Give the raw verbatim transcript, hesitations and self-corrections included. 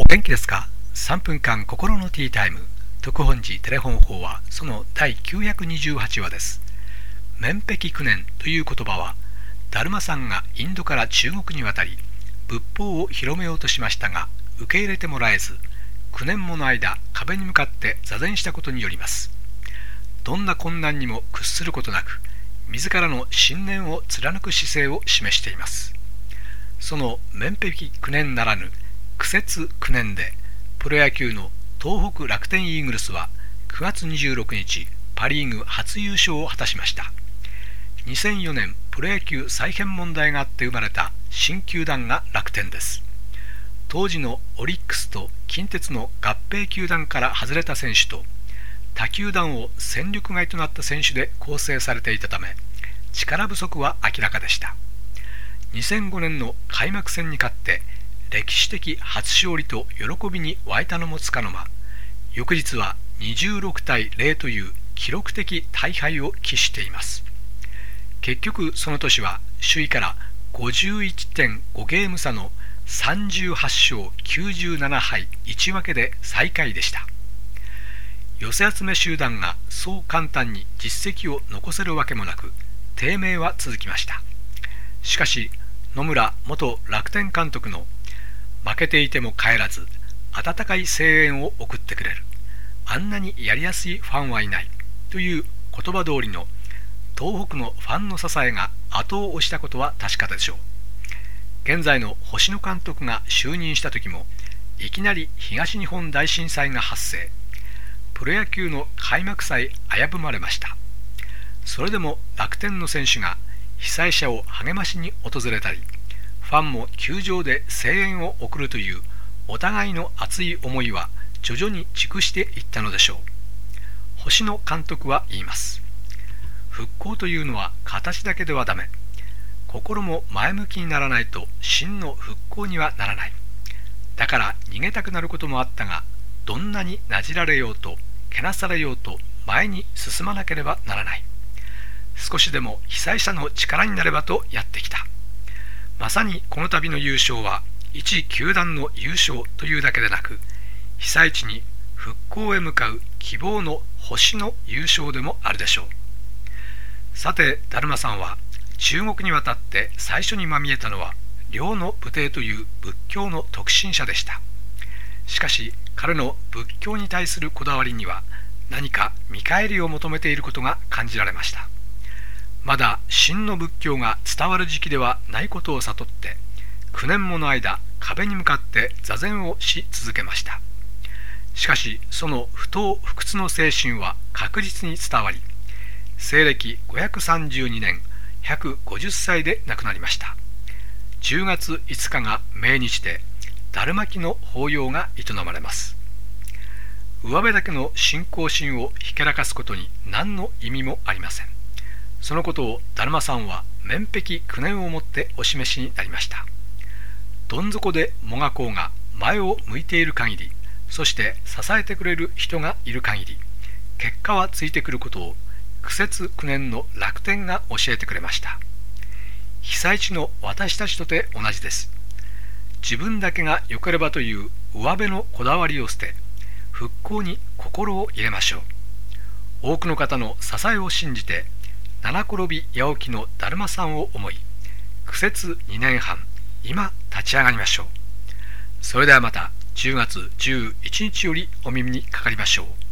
元気ですか？ さん 分間心のティータイム特本寺テレフォン法はそのだいきゅうひゃくにじゅうはちわです。面壁九年という言葉は、ダルマさんがインドから中国に渡り仏法を広めようとしましたが受け入れてもらえず、きゅうねんもの間壁に向かって座禅したことによります。どんな困難にも屈することなく、自らの信念を貫く姿勢を示しています。その面壁きゅうねんならぬ苦節きゅうねんで、プロ野球の東北楽天イーグルスはくがつにじゅうろくにちパリーグ初優勝を果たしました。にせんよねんプロ野球再編問題があって生まれた新球団が楽天です。当時のオリックスと近鉄の合併球団から外れた選手と、他球団を戦力外となった選手で構成されていたため、力不足は明らかでした。にせんごねんの開幕戦に勝って歴史的初勝利と喜びに沸いたのもつかの間、翌日はにじゅうろくたいゼロという記録的大敗を喫しています。結局その年は首位からごじゅういってんごゲーム差のさんじゅうはちしょうきゅうじゅうななはいいち分けで最下位でした。寄せ集め集団がそう簡単に実績を残せるわけもなく、低迷は続きました。しかし野村元楽天監督の負けていても帰らず温かい声援を送ってくれる、あんなにやりやすいファンはいないという言葉通りの東北のファンの支えが後を押したことは確かでしょう。現在の星野監督が就任した時もいきなり東日本大震災が発生、プロ野球の開幕祭危ぶまれました。それでも楽天の選手が被災者を励ましに訪れたり、ファンも球場で声援を送るというお互いの熱い思いは徐々に熟していったのでしょう。星野監督は言います。復興というのは形だけではダメ。心も前向きにならないと真の復興にはならない。だから逃げたくなることもあったが、どんなになじられようとけなされようと前に進まなければならない。少しでも被災者の力になればとやってきた。まさにこの度の優勝は一球団の優勝というだけでなく、被災地に復興へ向かう希望の星の優勝でもあるでしょう。さてダルマさんは中国に渡って最初にまみえたのは梁の武帝という仏教の特進者でした。しかし彼の仏教に対するこだわりには何か見返りを求めていることが感じられました。まだ真の仏教が伝わる時期ではないことを悟ってきゅうねんもの間壁に向かって座禅をし続けました。しかしその不撓不屈の精神は確実に伝わり、西暦ごひゃくさんじゅうにねんひゃくごじゅっさいで亡くなりました。じゅうがついつかが命日でダルマ期の法要が営まれます。上辺だけの信仰心をひけらかすことに何の意味もありません。そのことをダルマさんは面壁きゅうねんをもってお示しになりました。どん底でもがこうが前を向いている限り、そして支えてくれる人がいる限り、結果はついてくることを苦節きゅうねんの楽天が教えてくれました。被災地の私たちとて同じです。自分だけが良ければという上辺のこだわりを捨て、復興に心を入れましょう。多くの方の支えを信じて、七転び八起きのダルマさんを思い、苦節にねんはん、今立ち上がりましょう。それではまたじゅうがつじゅういちにちよりお耳にかかりましょう。